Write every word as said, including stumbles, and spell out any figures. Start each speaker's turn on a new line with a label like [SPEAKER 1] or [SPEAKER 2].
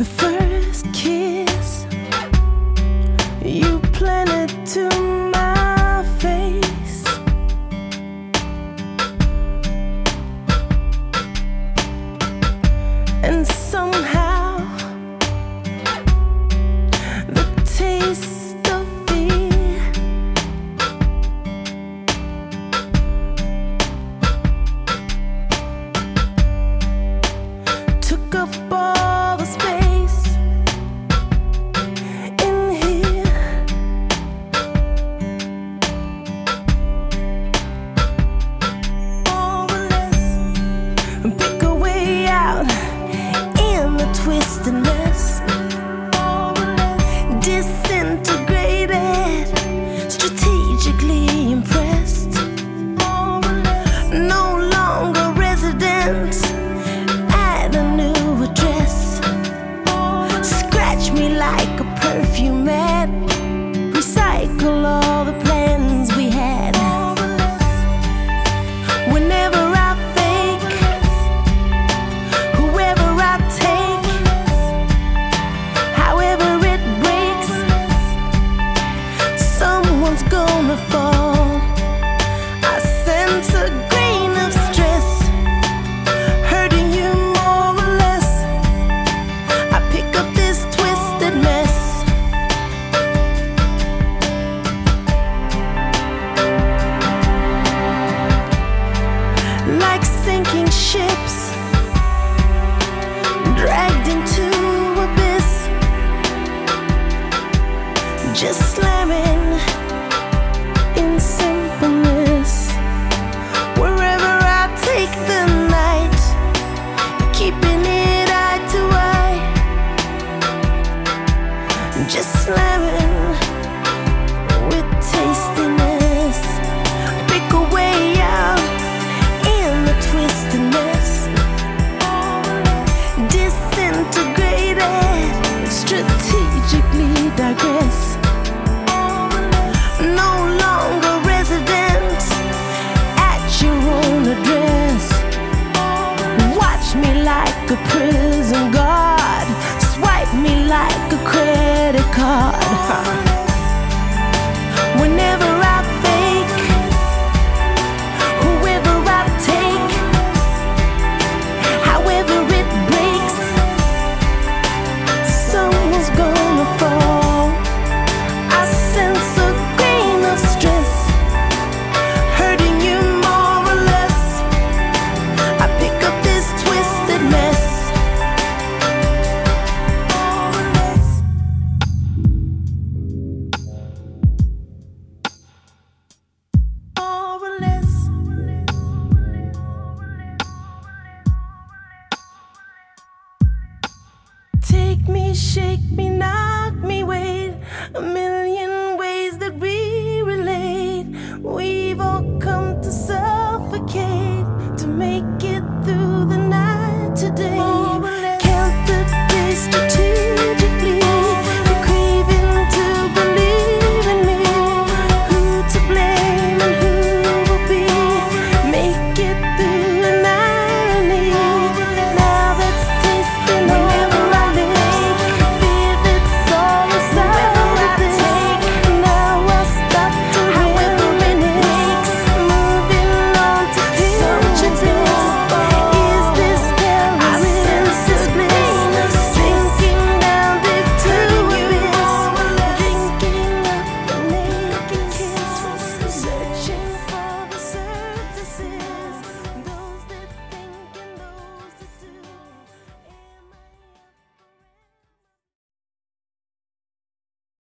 [SPEAKER 1] The first kiss you planted to my face, and somehow the taste of fear took up all the space in here. More or less, pick a way out in the twisted mess. More or less, disintegrated, strategically impressed. More or less, no longer resident at a new address. Scratch me like a perfume ad, recycle all the plans we had. Whenever I fake, whoever I take, however it breaks, someone's gonna fall. I sense a grain of stress, hurting you more or less. I pick up this twisted mess. Like sinking ships, dragged into abyss, just slamming in simpleness. Wherever I take the night, keeping it eye to eye, just slamming with tastiness. Pick a way out in the twisted mess, disintegrated, strategically digress. No longer resident at your own address. Watch me like a prison guard, swipe me like a credit card. Whenever I fake, whoever I take, however it breaks, someone's gonna fall. I sense a grain of stress, hurting you more or less. I pick up this twisted mess. More or less. More or less. Take me, shake me, knock me, wait. A million ways that we relate. We've all come to suffocate, to make it through the night today.